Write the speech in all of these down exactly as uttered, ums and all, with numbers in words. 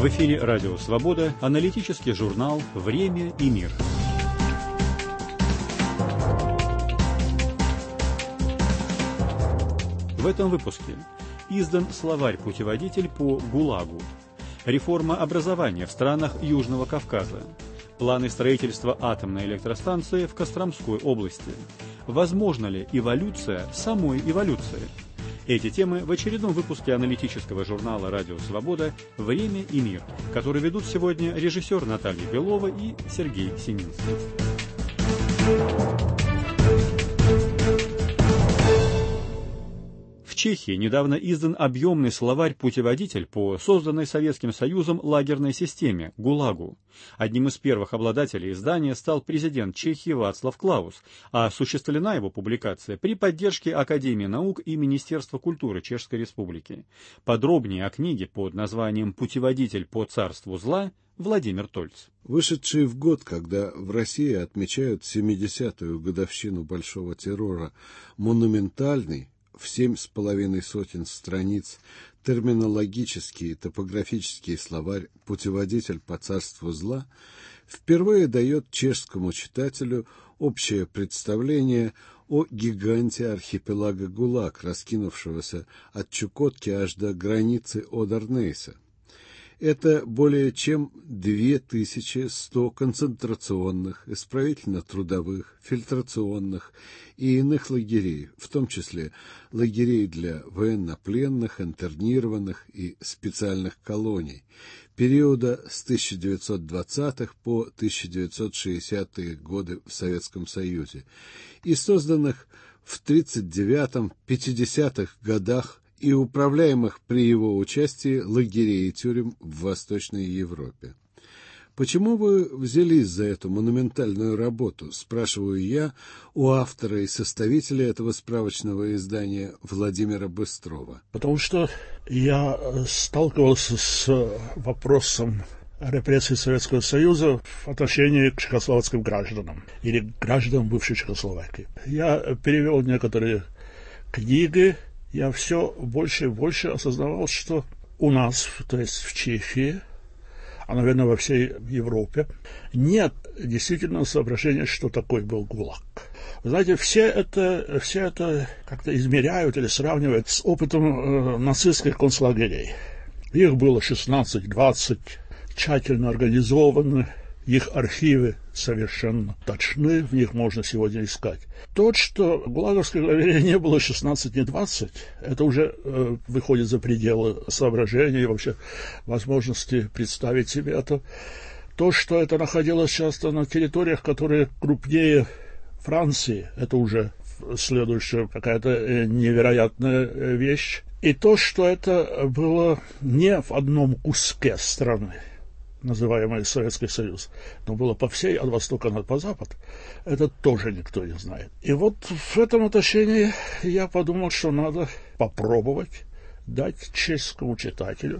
В эфире «Радио Свобода», аналитический журнал «Время и мир». В этом выпуске издан словарь-путеводитель по ГУЛАГу, реформа образования в странах Южного Кавказа, планы строительства атомной электростанции в Костромской области, возможна ли эволюция самой эволюции. Эти темы в очередном выпуске аналитического журнала «Радио Свобода. Время и мир», который ведут сегодня режиссер Наталья Белова и Сергей Сининский. В Чехии недавно издан объемный словарь-путеводитель по созданной Советским Союзом лагерной системе ГУЛАГу. Одним из первых обладателей издания стал президент Чехии Václav Klaus, а осуществлена его публикация при поддержке Академии наук и Министерства культуры Чешской Республики. Подробнее о книге под названием «Путеводитель по царству зла» Владимир Тольц. Вышедший в год, когда в России отмечают семидесятую годовщину Большого террора, монументальный, в семь с половиной сотен страниц, терминологический и топографический словарь «Путеводитель по царству зла» впервые дает чешскому читателю общее представление о гиганте архипелага ГУЛАГ, раскинувшегося от Чукотки аж до границы Одернейса. Это более чем две тысячи сто концентрационных, исправительно-трудовых, фильтрационных и иных лагерей, в том числе лагерей для военнопленных, интернированных и специальных колоний, периода с тысяча девятьсот двадцатых по тысяча девятьсот шестидесятые годы в Советском Союзе и созданных в тридцать девятом — пятидесятых годах и управляемых при его участии лагерей и тюрем в Восточной Европе. «Почему вы взялись за эту монументальную работу?» – спрашиваю я у автора и составителя этого справочного издания Владимира Быстрова. Потому что я сталкивался с вопросом репрессий Советского Союза в отношении к чехословацким гражданам или гражданам бывшей Чехословакии. Я перевел некоторые книги. Я все больше и больше осознавал, что у нас, то есть в Чехии, а, наверное, во всей Европе, нет действительно соображения, что такой был ГУЛАГ. Вы знаете, все это, все это как-то измеряют или сравнивают с опытом э, нацистских концлагерей. Их было шестнадцать-двадцать, тщательно организованы, их архивы совершенно точны, в них можно сегодня искать. То, что в ГУЛАГовских лагерях не было шестнадцать, не двадцать, это уже э, выходит за пределы соображений и вообще возможности представить себе это. То, что это находилось часто на территориях, которые крупнее Франции, это уже следующая какая-то невероятная вещь. И то, что это было не в одном куске страны, называемый Советский Союз, но было по всей, от востока по запад, это тоже никто не знает. И вот в этом отношении я подумал, что надо попробовать дать чешскому читателю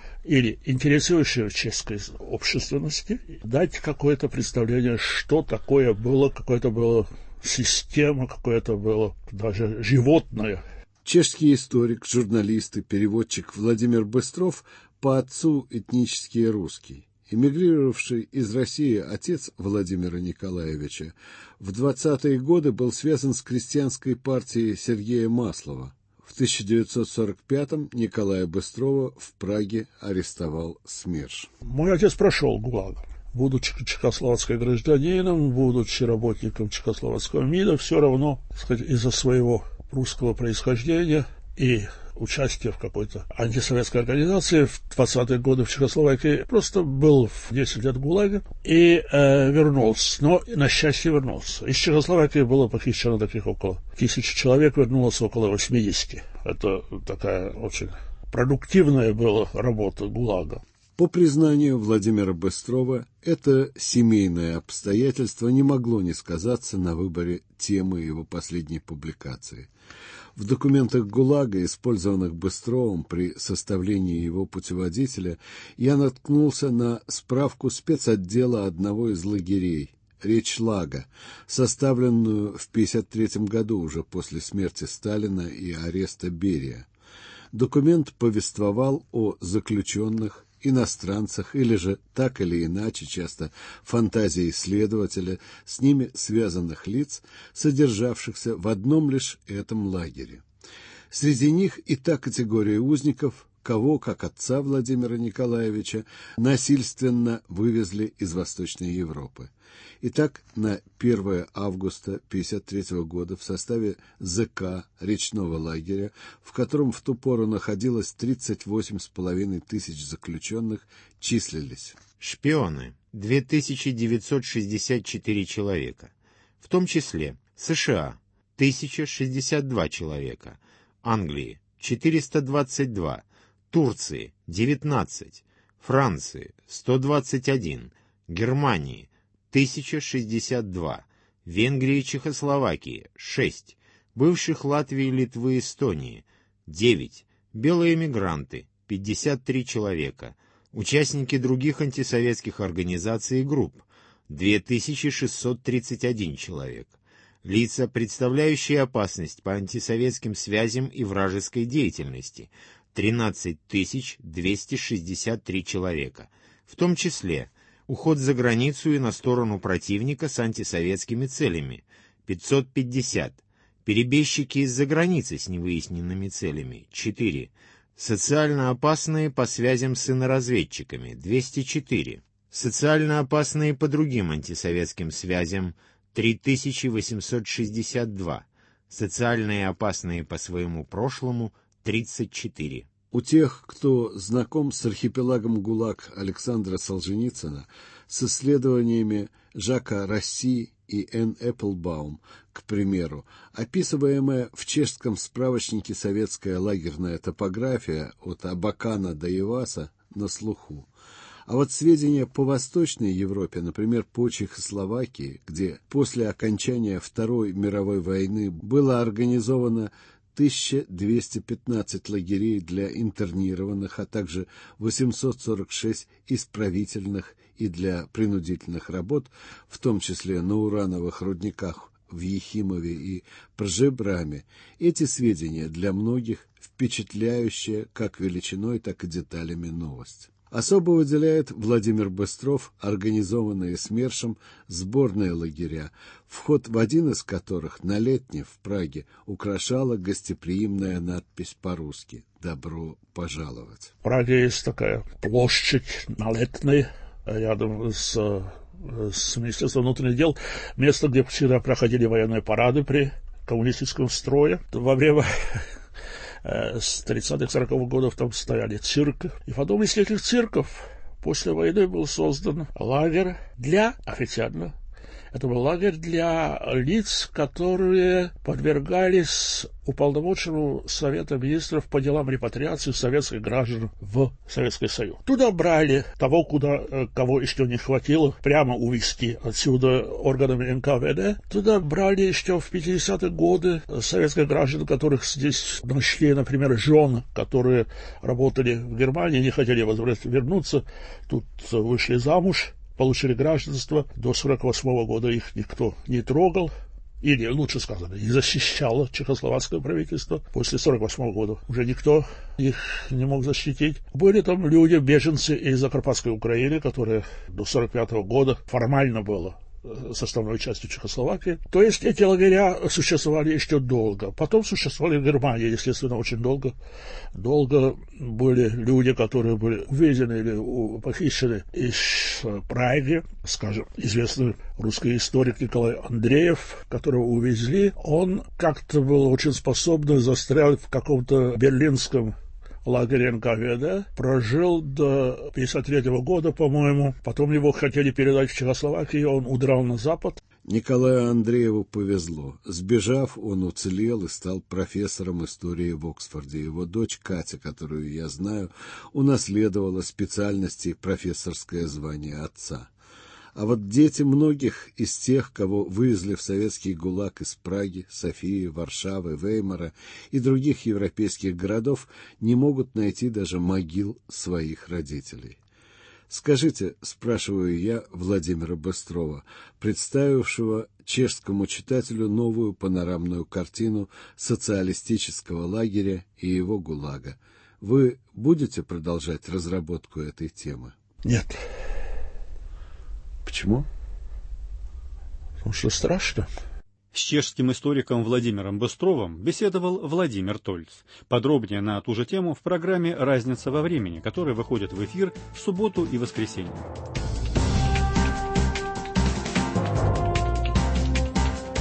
или интересующей чешской общественности дать какое-то представление, что такое было, какое-то было система, какое-то было даже животное. Чешский историк, журналист и переводчик Владимир Быстров по отцу этнический русский. Эмигрировавший из России отец Владимира Николаевича в двадцатые годы был связан с крестьянской партией Сергея Маслова. В тысяча девятьсот сорок пятом Николая Быстрова в Праге арестовал СМЕРШ. Мой отец прошел ГУЛАГ. Будучи чехословацким гражданином, будучи работником чехословацкого МИДа, все равно, так сказать, из-за своего русского происхождения и участие в какой-то антисоветской организации в двадцатые годы в Чехословакии, просто был в десять лет в ГУЛАГе и э, вернулся. Но, на счастье, вернулся. Из Чехословакии было похищено таких около тысячи человек, вернулось около восьмидесяти. Это такая очень продуктивная была работа ГУЛАГа. По признанию Владимира Быстрова, это семейное обстоятельство не могло не сказаться на выборе темы его последней публикации. В документах ГУЛАГа, использованных Быстровым при составлении его путеводителя, я наткнулся на справку спецотдела одного из лагерей, Речлага, составленную в пятьдесят третьем году уже после смерти Сталина и ареста Берия. Документ повествовал о заключенных, иностранцах или же так или иначе, часто фантазии исследователя, с ними связанных лиц, содержавшихся в одном лишь этом лагере. Среди них и та категория узников, кого, как отца Владимира Николаевича, насильственно вывезли из Восточной Европы. Итак, на первое августа тысяча девятьсот пятьдесят третьего года в составе ЗК речного лагеря, в котором в ту пору находилось тридцать восемь с половиной тысяч заключенных, числились: шпионы – две тысячи девятьсот шестьдесят четыре человека, в том числе США – тысяча шестьдесят два человека, Англии – четыреста двадцать два, Турции – девятнадцать, Франции – сто двадцать один, Германии – тысяча шестьдесят два, Венгрии и Чехословакии – шесть, бывших Латвии, Литвы, Эстонии – девять, белые эмигранты – пятьдесят три человека, участники других антисоветских организаций и групп – две тысячи шестьсот тридцать один человек, лица, представляющие опасность по антисоветским связям и вражеской деятельности – тринадцать тысяч двести шестьдесят три человека, в том числе уход за границу и на сторону противника с антисоветскими целями – пятьсот пятьдесят, перебежчики из-за границы с невыясненными целями – четыре, социально опасные по связям с иноразведчиками – двести четыре, социально опасные по другим антисоветским связям – три тысячи восемьсот шестьдесят два, социально опасные по своему прошлому – тридцать четыре. У тех, кто знаком с архипелагом ГУЛАГ Александра Солженицына, с исследованиями Жака Росси и Н. Эпплбаум, к примеру, описываемая в чешском справочнике советская лагерная топография от Абакана до Иваса на слуху. А вот сведения по Восточной Европе, например, по Чехословакии, где после окончания Второй мировой войны было организовано тысяча двести пятнадцать лагерей для интернированных, а также восемьсот сорок шесть исправительных и для принудительных работ, в том числе на урановых рудниках в Ехимове и Пржебраме, эти сведения для многих впечатляющая как величиной, так и деталями новость. Особо выделяет Владимир Быстров организованные СМЕРШем сборные лагеря, вход в один из которых на Летне в Праге украшала гостеприимная надпись по-русски «Добро пожаловать». В Праге есть такая площадь на Летной, рядом с, с Министерством внутренних дел, место, где всегда проходили военные парады при коммунистическом строе. Во время с тридцатых-сороковых годов там стояли цирки. И в одном из этих цирков после войны был создан лагерь для, официально, это был лагерь для лиц, которые подвергались уполномоченному Совета министров по делам репатриации советских граждан в Советский Союз. Туда брали того, куда, кого еще не хватило, прямо увезти отсюда органами эн ка вэ дэ. Туда брали еще в пятидесятые годы советских граждан, которых здесь нашли, например, жен, которые работали в Германии, не хотели возвращаться, вернуться, тут вышли замуж, получили гражданство. До сорок восьмого года их никто не трогал, или, лучше сказано, не защищало чехословацкое правительство. После сорок восьмого года уже никто их не мог защитить. Были там люди, беженцы из Закарпатской Украины, которые до сорок пятого года формально было составной частью Чехословакии. То есть эти лагеря существовали еще долго. Потом существовали в Германии, естественно, очень долго. Долго были люди, которые были увезены или похищены из Праги. Скажем, известный русский историк Николай Андреев, которого увезли, он как-то был очень способный, застрял в каком-то берлинском лагерь эн ка вэ дэ, прожил до пятьдесят третьего года, по-моему. Потом его хотели передать в Чехословакию, он удрал на запад. Николаю Андрееву повезло. Сбежав, он уцелел и стал профессором истории в Оксфорде. Его дочь Катя, которую я знаю, унаследовала специальности профессорское звание отца. А вот дети многих из тех, кого вывезли в советский ГУЛАГ из Праги, Софии, Варшавы, Веймара и других европейских городов, не могут найти даже могил своих родителей. Скажите, спрашиваю я Владимира Быстрова, представившего чешскому читателю новую панорамную картину социалистического лагеря и его ГУЛАГа. Вы будете продолжать разработку этой темы? Нет. Почему? Потому что страшно. С чешским историком Владимиром Быстровым беседовал Владимир Тольц. Подробнее на ту же тему в программе «Разница во времени», которая выходит в эфир в субботу и воскресенье.